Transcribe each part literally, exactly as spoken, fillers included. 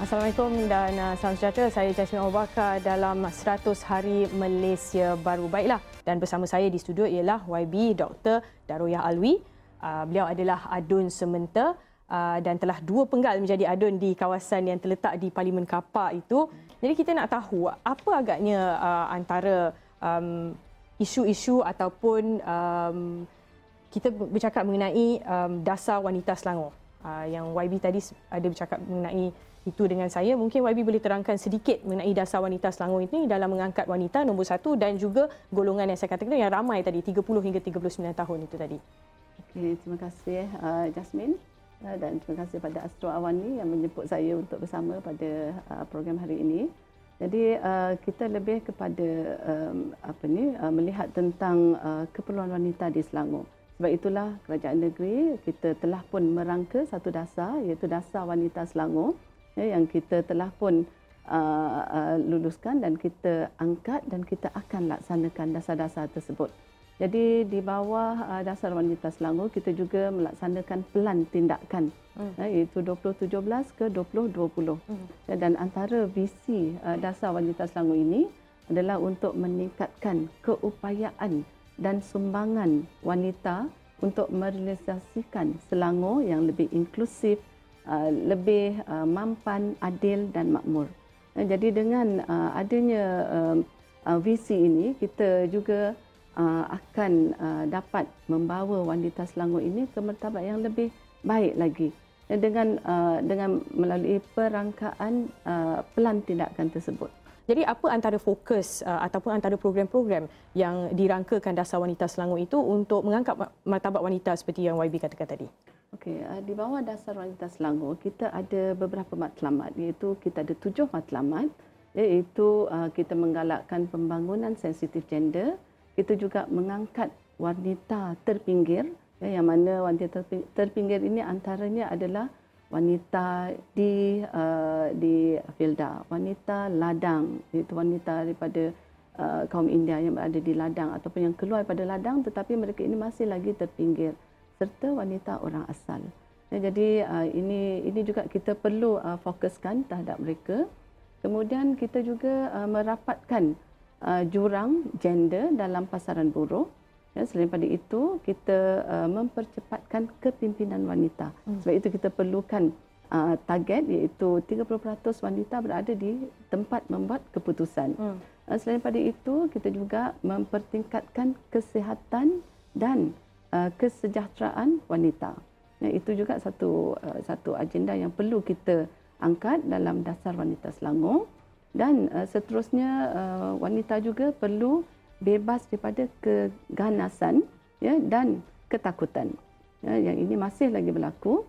Assalamualaikum dan uh, salam sejahtera. Saya Jasmine Abu Bakar dalam seratus Hari Malaysia Baru. Baiklah, dan bersama saya di studio ialah Y B Doktor Daroyah Alwi. Uh, beliau adalah adun sementa uh, dan telah dua penggal menjadi adun di kawasan yang terletak di Parlimen Kapak itu. Jadi kita nak tahu apa agaknya uh, antara um, isu-isu ataupun um, kita bercakap mengenai um, dasar wanita Selangor. Uh, yang Y B tadi ada bercakap mengenai itu dengan saya. Mungkin Y B boleh terangkan sedikit mengenai dasar wanita Selangor ini dalam mengangkat wanita nombor satu dan juga golongan yang saya katakan yang ramai tadi, tiga puluh hingga tiga puluh sembilan tahun itu tadi. Okey, terima kasih uh, Jasmine uh, dan terima kasih pada Astro Awani yang menjemput saya untuk bersama pada uh, program hari ini. Jadi uh, kita lebih kepada um, apa ni uh, melihat tentang uh, keperluan wanita di Selangor. Sebab itulah kerajaan negeri kita telah pun merangka satu dasar, iaitu Dasar Wanita Selangor, ya, yang kita telah pun uh, uh, luluskan dan kita angkat dan kita akan laksanakan dasar-dasar tersebut. Jadi di bawah uh, Dasar Wanita Selangor kita juga melaksanakan pelan tindakan, hmm. ya, iaitu dua ribu tujuh belas ke dua ribu dua puluh. Hmm. Ya, dan antara visi uh, Dasar Wanita Selangor ini adalah untuk meningkatkan keupayaan dan sumbangan wanita untuk merealisasikan Selangor yang lebih inklusif, uh, lebih uh, mampan, adil dan makmur. Uh, jadi dengan uh, adanya uh, uh, visi ini, kita juga uh, akan uh, dapat membawa wanita Selangor ini ke martabat yang lebih baik lagi. Uh, dengan uh, dengan melalui perangkaan uh, pelan tindakan tersebut. Jadi apa antara fokus uh, ataupun antara program-program yang dirangkakan Dasar Wanita Selangor itu untuk mengangkat martabat wanita seperti yang Y B katakan tadi? Okey, uh, di bawah Dasar Wanita Selangor kita ada beberapa matlamat, iaitu kita ada tujuh matlamat, iaitu uh, kita menggalakkan pembangunan sensitif gender, kita juga mengangkat wanita terpinggir, ya, yang mana wanita terpinggir ini antaranya adalah wanita di uh, di filda, wanita ladang, iaitu wanita daripada uh, kaum India yang berada di ladang ataupun yang keluar daripada ladang tetapi mereka ini masih lagi terpinggir, serta wanita orang asal. Ya, jadi uh, ini ini juga kita perlu uh, fokuskan terhadap mereka. Kemudian kita juga uh, merapatkan uh, jurang gender dalam pasaran buruh. Ya, selain pada itu, kita uh, mempercepatkan kepimpinan wanita. Hmm. Sebab itu kita perlukan uh, target, iaitu tiga puluh peratus wanita berada di tempat membuat keputusan. Hmm. Uh, selain pada itu, kita juga mempertingkatkan kesihatan dan uh, kesejahteraan wanita. Ya, itu juga satu uh, satu agenda yang perlu kita angkat dalam Dasar Wanita Selangor. Dan uh, seterusnya, uh, wanita juga perlu bebas daripada keganasan, ya, dan ketakutan, ya, yang ini masih lagi berlaku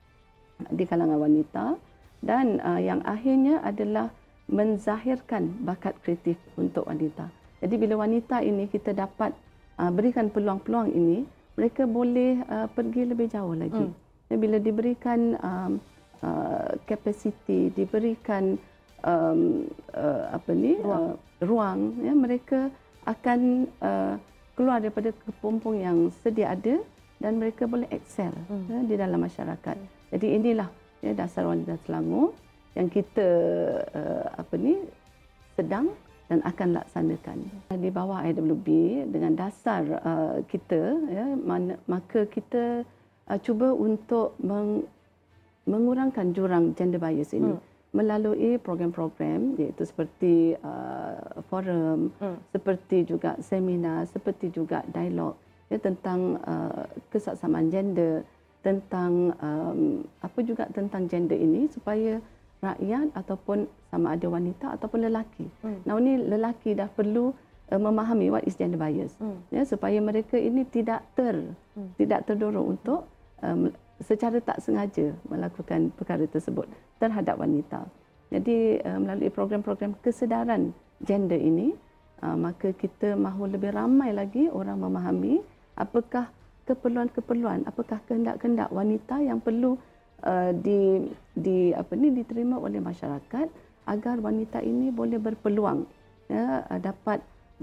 di kalangan wanita. Dan uh, yang akhirnya adalah menzahirkan bakat kreatif untuk wanita. Jadi bila wanita ini kita dapat uh, berikan peluang-peluang ini, mereka boleh uh, pergi lebih jauh lagi. Hmm. Ya, bila diberikan um, uh, capacity, diberikan um, uh, apa ni ruang, uh, ruang ya, mereka akan uh, keluar daripada kepompong yang sedia ada dan mereka boleh excel, hmm. ya, di dalam masyarakat. Hmm. Jadi inilah, ya, Dasar Wanita Selangor yang kita uh, apa ni sedang dan akan laksanakan. Hmm. Di bawah I W B dengan dasar uh, kita, ya, mana, maka kita uh, cuba untuk meng, mengurangkan jurang gender bias ini. Hmm. Melalui program-program, iaitu seperti uh, forum, hmm. seperti juga seminar, seperti juga dialog, ya, tentang uh, kesaksamaan gender, tentang um, apa juga tentang gender ini supaya rakyat ataupun sama ada wanita ataupun lelaki. Hmm. Nah, ini lelaki dah perlu uh, memahami what is gender bias, hmm. ya, supaya mereka ini tidak ter hmm. tidak terdorong untuk um, secara tak sengaja melakukan perkara tersebut terhadap wanita. Jadi uh, melalui program-program kesedaran gender ini, uh, maka kita mahu lebih ramai lagi orang memahami apakah keperluan-keperluan, apakah kehendak-kehendak wanita yang perlu uh, di di apa ni diterima oleh masyarakat agar wanita ini boleh berpeluang, ya, dapat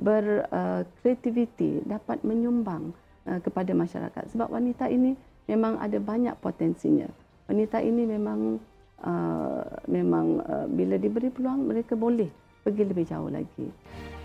berkreativiti, uh, dapat menyumbang uh, kepada masyarakat. Sebab wanita ini memang ada banyak potensinya. Wanita ini memang uh, memang uh, bila diberi peluang mereka boleh pergi lebih jauh lagi.